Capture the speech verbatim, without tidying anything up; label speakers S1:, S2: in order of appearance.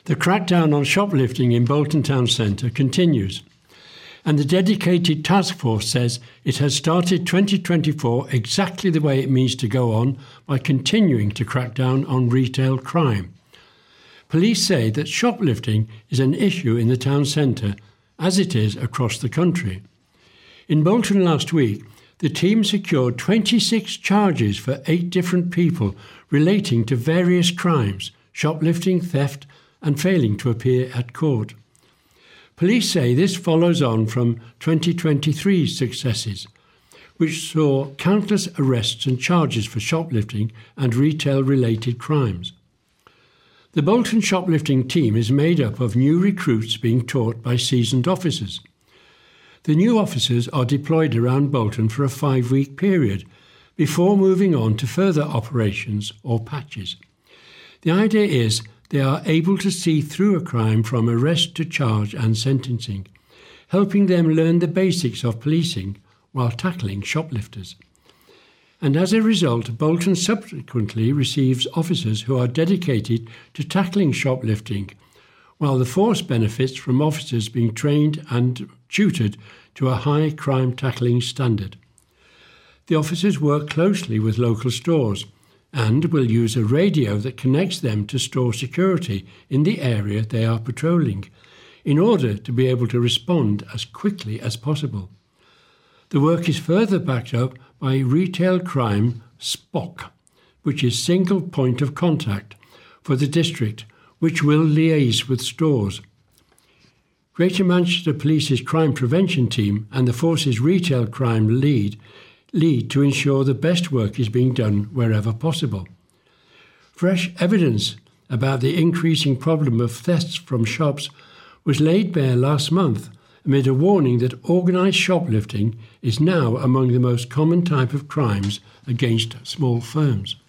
S1: The crackdown on shoplifting in Bolton Town Centre continues, and the dedicated task force says it has started twenty twenty-four exactly the way it means to go on, by continuing to crack down on retail crime. Police say that shoplifting is an issue in the town centre, as it is across the country. In Bolton last week, the team secured twenty-six charges for eight different people relating to various crimes: shoplifting, theft, and failing to appear at court. Police say this follows on from twenty twenty-three's successes, which saw countless arrests and charges for shoplifting and retail-related crimes. The Bolton shoplifting team is made up of new recruits being taught by seasoned officers. The new officers are deployed around Bolton for a five-week period before moving on to further operations or patches. The idea is they are able to see through a crime from arrest to charge and sentencing, helping them learn the basics of policing while tackling shoplifters. And as a result, Bolton subsequently receives officers who are dedicated to tackling shoplifting, while the force benefits from officers being trained and tutored to a high crime tackling standard. The officers work closely with local stores and will use a radio that connects them to store security in the area they are patrolling, in order to be able to respond as quickly as possible. The work is further backed up by Retail Crime S P O C, which is single point of contact for the district, which will liaise with stores. Greater Manchester Police's crime prevention team and the force's retail crime lead lead to ensure the best work is being done wherever possible. Fresh evidence about the increasing problem of thefts from shops was laid bare last month amid a warning that organised shoplifting is now among the most common type of crimes against small firms.